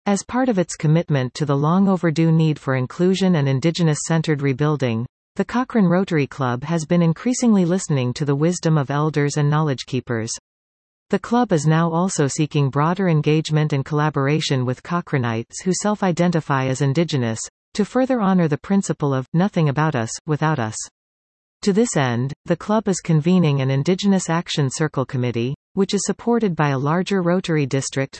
As part of its commitment to the long-overdue need for inclusion and Indigenous-centered rebuilding, the Cochrane Rotary Club has been increasingly listening to the wisdom of elders and knowledge keepers. The club is now also seeking broader engagement and collaboration with Cochranites who self-identify as Indigenous, to further honor the principle of, nothing about us, without us. To this end, the club is convening an Indigenous Action Circle Committee, which is supported by a larger Rotary District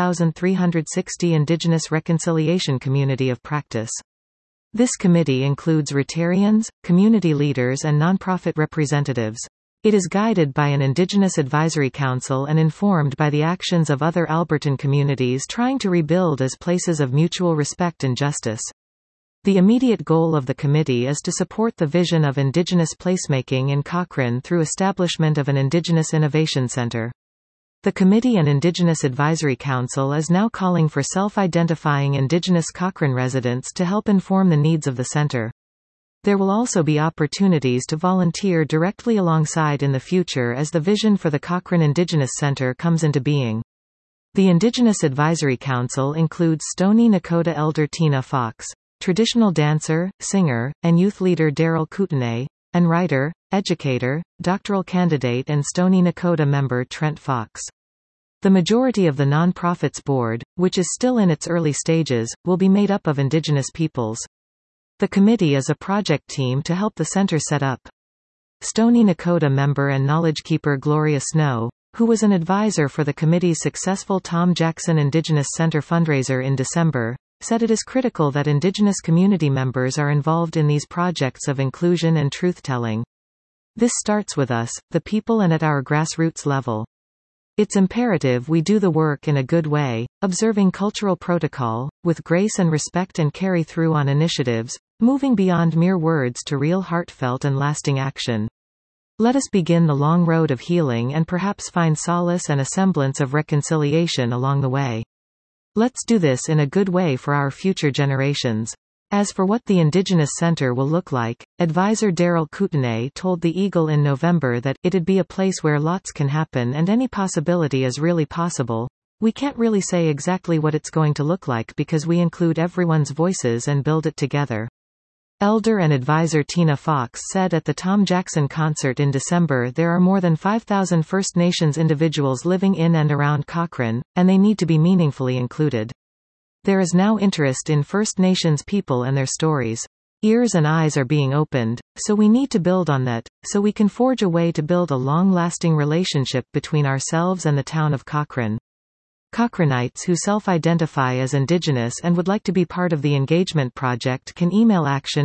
5,360 Indigenous Reconciliation Community of Practice. This committee includes Rotarians, community leaders and nonprofit representatives. It is guided by an Indigenous Advisory Council and informed by the actions of other Albertan communities trying to rebuild as places of mutual respect and justice. The immediate goal of the committee is to support the vision of Indigenous placemaking in Cochrane through establishment of an Indigenous Innovation Center. The committee and Indigenous Advisory Council is now calling for self-identifying Indigenous Cochrane residents to help inform the needs of the center. There will also be opportunities to volunteer directly alongside in the future as the vision for the Cochrane Indigenous Center comes into being. The Indigenous Advisory Council includes Stoney Nakoda elder Tina Fox, traditional dancer, singer, and youth leader Daryl Kootenay, and writer, educator, doctoral candidate and Stoney Nakoda member Trent Fox. The majority of the nonprofit's board, which is still in its early stages, will be made up of Indigenous peoples. The committee is a project team to help the center set up. Stoney Nakoda member and knowledge keeper Gloria Snow, who was an advisor for the committee's successful Tom Jackson Indigenous Center fundraiser in December, said it is critical that Indigenous community members are involved in these projects of inclusion and truth-telling. This starts with us, the people, and at our grassroots level. It's imperative we do the work in a good way, observing cultural protocol, with grace and respect, and carry through on initiatives, moving beyond mere words to real heartfelt and lasting action. Let us begin the long road of healing and perhaps find solace and a semblance of reconciliation along the way. Let's do this in a good way for our future generations. As for what the Indigenous Center will look like, advisor Daryl Kootenay told The Eagle in November that it'd be a place where lots can happen and any possibility is really possible. We can't really say exactly what it's going to look like because we include everyone's voices and build it together. Elder and advisor Tina Fox said at the Tom Jackson concert in December there are more than 5,000 First Nations individuals living in and around Cochrane, and they need to be meaningfully included. There is now interest in First Nations people and their stories. Ears and eyes are being opened, so we need to build on that, so we can forge a way to build a long-lasting relationship between ourselves and the town of Cochrane. Cochranites who self-identify as Indigenous and would like to be part of the engagement project can email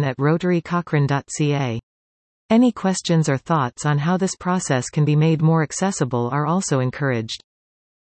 action@rotarycochrane.ca. Any questions or thoughts on how this process can be made more accessible are also encouraged.